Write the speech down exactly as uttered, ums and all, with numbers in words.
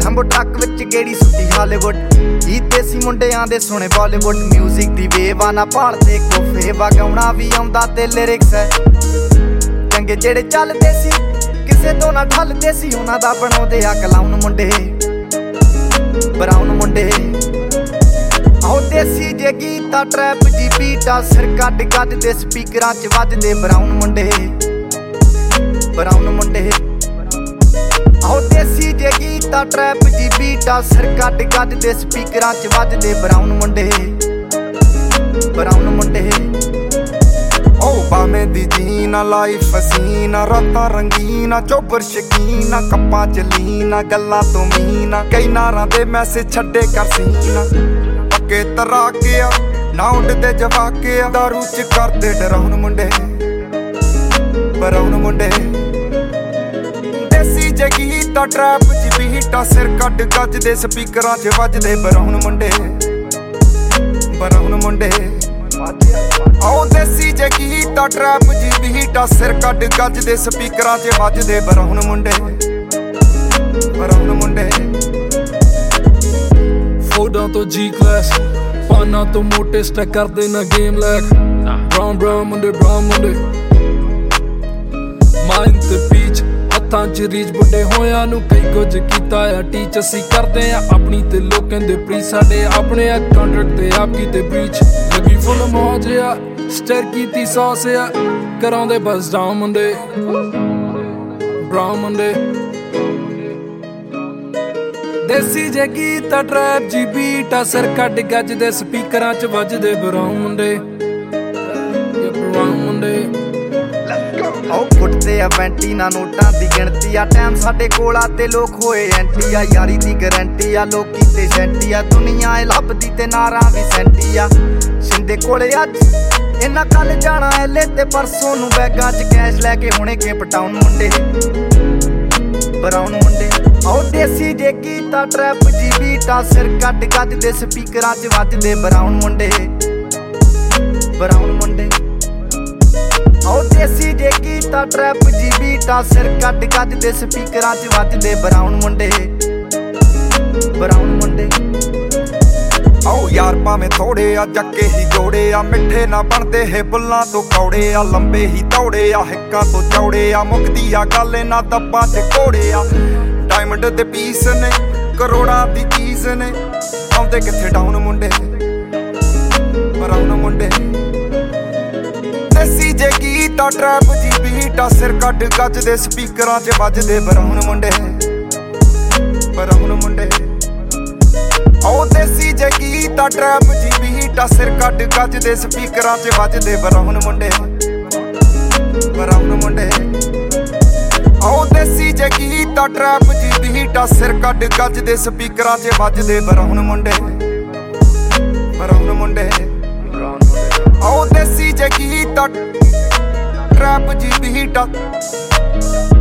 jumbo truck ਵਿੱਚ ਗੇੜੀ ਸੁੱਟੀ Hollywood ਗੀਤ ਦੇਸੀ ਮੁੰਡਿਆਂ ਦੇ ਸੁਣੇ ਬਾਲੀਵੁੱਡ ਮਿਊਜ਼ਿਕ ਦੀ ਵੇਵਾ ਨਾ ਭਾਲਦੇ ਕੋਫੇ ਵਗਾਉਣਾ ਵੀ ਆਉਂਦਾ ਤੇ ਲਿਰਿਕਸ ਹੈ ਚੰਗੇ ਜਿਹੜੇ ਚੱਲਦੇ ਸੀ ਕਿਸੇ ਤੋਂ ਨਾ ਠੱਲਦੇ ਸੀ ਉਹਨਾਂ ਦਾ ਬਣਾਉਂਦੇ ਆ ਕਲਾਉਨ ਮੁੰਡੇ ਬਰਾਉਨ ਮੁੰਡੇ ਆਓ ਦੇਸੀ ਜੇ ਗੀਤਾ ਟਰੈਪ ਜੀ ਬੀਟਾ ਸਿਰ ਕੱਢ ਗੱਜ ਦੇ ਸਪੀਕਰਾਂ 'ਚ ਵੱਜਦੇ ਬਰਾਉਨ ਮੁੰਡੇ ਬਰਾਉਨ ਮੁੰਡੇ ਆਓ ਦੇਸੀ ਜੇ ਗੀਤਾ ਟਰੈਪ ਜੀ ਬੀਟਾ ਸਿਰ ਕੱਢ ਗੱਜ ਦੇ ਸਪੀਕਰਾਂ 'ਚ ਵੱਜਦੇ ਬਰਾਉਨ ਮੁੰਡੇ ਬਰਾਉਨ ਮੁੰਡੇ ਓ ਬਾਵੇਂ ਦੀ ਜੀਨਾ ਲਾਈਫ ਹਸੀਨਾ ਰਾਤਾਂ ਰੰਗੀਨਾ ਚੋਬਰ ਸ਼ਕੀਨਾ ਕੱਪਾਂ ਚ ਲੀਨਾ ਗੱਲਾਂ ਤੋਂ ਮੀਨਾ ਕਈ ਨਾਰਾਂ ਦੇ ਮੈਸੇਜ ਛੱਡੇ ਕਰ ਸੀਨਾ ਪੱਕੇ ਤਰਾ ਕੇ ਆ ਨਾ ਉੱਡਦੇ ਜਵਾਕੇ ਆ ਦਾਰੂ ਚ ਕਰਦੇ ਡਰਾਉਣ ਮੁੰਡੇ ਬਰਾਉਨ ਮੁੰਡੇ ਦੇਸੀ ਜੇ ਗੀਤਾ ਟਰੈਪ ਚ ਬੀਟਾ ਸਿਰ ਕੱਢ ਗੱਜ ਦੇ ਸਪੀਕਰਾਂ 'ਚ ਵੱਜਦੇ ਬਰਾਉਨ ਮੁੰਡੇ ਬਰਾਉਨ ਮੁੰਡੇ ਆਓ ਦੇਸੀ ਜੇ ਗੀਤਾ ਟਰੈਪ ਜੀ ਬੀਟਾ ਸਿਰ ਕੱਢ ਗੱਜ ਦੇ ਸਪੀਕਰਾਂ 'ਚ ਵੱਜਦੇ ਬਰਾਉਨ ਮੁੰਡੇ ਬਰਾਉਨ ਮੁੰਡੇ ਫੋਟਾਂ ਤੋਂ ਜੀ ਕਲਾਸ ਪਾਨਾਂ ਤੋਂ ਮੋਟੇ ਸਟੈਕ ਕਰਦੇ ਨਾ ਗੇਮ ਲੈਕ ਬਰਾਉਨ ਬਰਾਉਨ ਮੁੰਡੇ ਬਰਾਉਨ ਮੁੰਡੇ ਮਾਈਂਡ ਤੇ ਪੀਚ ਹੱਥਾਂ 'ਚ ਰੀਚ ਬੁੱਢੇ ਹੋਇਆਂ ਨੂੰ ਕਈ ਕੁਝ ਕੀਤਾ ਆ ਟੀਚ ਅਸੀਂ ਕਰਦੇ ਆ ਆਪਣੀ ਤੇ ਲੋਕਾਂ ਦੇ ਪ੍ਰੀ ਸਾਡੇ ਆਪਣੇ ਆ ਕੰਟਰੈਕਟ ਤੇ ਆਪ ਕੀਤੇ ਬ੍ਰੀਚ ਲੱਗੀ ਫੁੱਲ ਮੌਜ ਆ ਸਟਰ ਕੀਤੀ ਸੌਸ ਆ ਕਰਾਉਂਦੇ ਬਸ ਡਾਊਨ ਮੁੰਡੇ ਬਰਾਉਨ ਮੁੰਡੇ ਦੇਸੀ ਜੇ ਗੀਤਾ ਟਰੈਪ ਜੀ ਬੀਟਾ ਸਿਰ ਕੱਢ ਗੱਜ ਦੇ ਸਪੀਕਰਾਂ 'ਚ ਵੱਜਦੇ ਬਰਾਉਨ ਮੁੰਡੇ ਬਰਾਉਨ ਮੁੰਡੇ ਆਓ ਫੁੱਟਦੇ ਆ ਵੈਂਟੀ ਨਾ ਨੋਟਾਂ ਦੀ ਗਿਣਤੀ ਆ ਟਾਈਮ ਸਾਡੇ ਕੋਲ ਆ ਤੇ ਲੋਕ ਹੋਏ ਐਂਟੀ ਆ ਯਾਰੀ ਦੀ ਗਰੰਟੀ ਆ ਲੋਕੀ ਤੇ ਸੈਂਟੀ ਆ ਦੁਨੀਆ ਏ ਲੱਭਦੀ ਤੇ ਨਾਰਾਂ ਵੀ ਸੈਂਟੀ ਆ ਸਿੰਦੇ ਕੋਲੇ ਅੱਜ ਇਹਨਾਂ ਕੱਲ ਜਾਣਾ ਐਲੇ ਤੇ ਪਰਸੋਂ ਨੂੰ ਬੈਗਾਂ 'ਚ ਕੈਸ਼ ਲੈ ਕੇ ਹੁਣੇ ਕੇ ਪਟਾਉਣ ਮੁੰਡੇ ਬਰਾਉਨ ਮੁੰਡੇ ਆਓ ਦੇਸੀ ਜੇ ਗੀਤਾ ਟਰੈਪ ਜੀ ਬੀਟਾ ਸਿਰ ਕੱਢ ਗੱਜ ਦੇ ਸਪੀਕਰਾਂ 'ਚ ਵੱਜਦੇ ਬਰਾਉਨ ਮੁੰਡੇ ਬਰਾਉਨ ਮੁੰਡੇ ਆਓ ਦੇਸੀ ਜੇ ਗੀਤਾ ਟਰੈਪ ਜੀ ਬੀਟਾ ਸਿਰ ਕੱਢ ਗੱਜ ਦੇ ਸਪੀਕਰਾਂ 'ਚ ਵੱਜਦੇ ਬਰਾਉਨ ਮੁੰਡੇ ਬਰਾਉਨ ਮੁੰਡੇ ਆਓ ਯਾਰ ਭਾਵੇਂ ਥੋੜੇ ਆ ਜੱਕੇ ਹੀ ਜੋੜੇ ਆ ਮਿੱਠੇ ਨਾ ਬਣਦੇ ਹੈ ਬੁੱਲਾਂ ਤੋਂ ਕੌੜੇ ਆ ਲੰਬੇ ਹੀ ਦੌੜੇ ਆ ਹਿੱਕਾਂ ਤੋਂ ਚੌੜੇ ਆ ਮੁੱਕਦੀ ਆ ਗੱਲ ਇਹਨਾਂ ਦੱਬਾਂ 'ਚ ਘੋੜੇ ਆ ਡਾਇਮੰਡ ਦੇ ਪੀਸ ਨੇ ਕਰੋੜਾਂ ਦੀ ਚੀਜ਼ ਨੇ ਆਉਂਦੇ ਕਿੱਥੇ ਡਾਊਨ ਮੁੰਡੇ ਬਰਾਉਨ ਮੁੰਡੇ ਦੇਸੀ ਜੇ ਗੀਤਾ ਟਰੈਪ ਜੀ ਬੀਟਾ ਸਿਰ ਕੱਢ ਗੱਜ ਦੇ ਸਪੀਕਰਾਂ 'ਚ ਵੱਜਦੇ ਬਰਾਉਨ ਮੁੰਡੇ ਬਰਾਉਨ ਮੁੰਡੇ ਆਓ ਦੇਸੀ ਜੇ ਗੀਤਾ ਟਰੈਪ ਜੀ ਬੀਟਾ ਸਿਰ ਕੱਢ ਗੱਜ ਦੇ ਸਪੀਕਰਾਂ 'ਚ ਵੱਜਦੇ ਬਰਾਉਨ ਮੁੰਡੇ ਬਰਾਉਨ ਮੁੰਡੇ ਆਓ ਦੇਸੀ ਜੇ ਗੀਤਾ ਟਰੈਪ ਜੀ ਬੀਟਾ ਸਿਰ ਕੱਢ ਗੱਜ ਦੇ ਸਪੀਕਰਾਂ 'ਚ ਵੱਜਦੇ ਬਰਾਉਨ ਮੁੰਡੇ ਬਰਾਉਨ ਮੁੰਡੇ ਆਓ ਦੇਸੀ ਜੇ ਗੀਤਾ ਟਰੈਪ ਜੀ ਬੀਟਾ